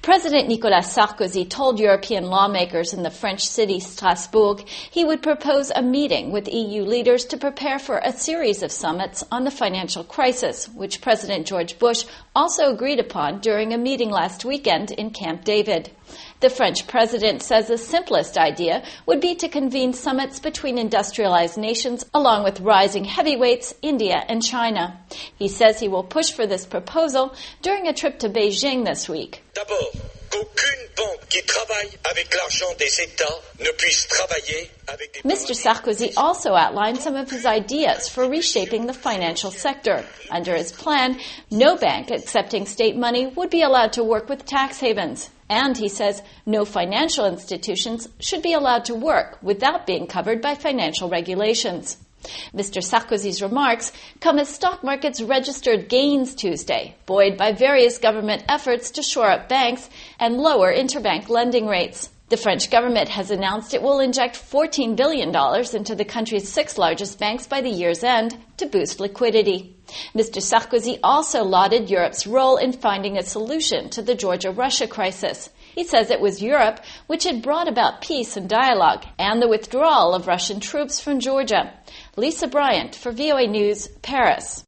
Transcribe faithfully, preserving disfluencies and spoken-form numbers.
President Nicolas Sarkozy told European lawmakers in the French city Strasbourg he would propose a meeting with E U leaders to prepare for a series of summits on the financial crisis, which President George Bush also agreed upon during a meeting last weekend in Camp David. The French president says the simplest idea would be to convene summits between industrialized nations along with rising heavyweights, India and China. He says he will push for this proposal during a trip to Beijing this week. D'abord, qu'aucune banque qui travaille avec l'argent des États ne puisse travailler avec des... Mister Sarkozy also outlined some of his ideas for reshaping the financial sector. Under his plan, no bank accepting state money would be allowed to work with tax havens. And, he says, no financial institutions should be allowed to work without being covered by financial regulations. Mister Sarkozy's remarks come as stock markets registered gains Tuesday, buoyed by various government efforts to shore up banks and lower interbank lending rates. The French government has announced it will inject fourteen billion dollars into the country's six largest banks by the year's end to boost liquidity. Mister Sarkozy also lauded Europe's role in finding a solution to the Georgia-Russia crisis. He says it was Europe which had brought about peace and dialogue and the withdrawal of Russian troops from Georgia. Lisa Bryant for V O A News, Paris.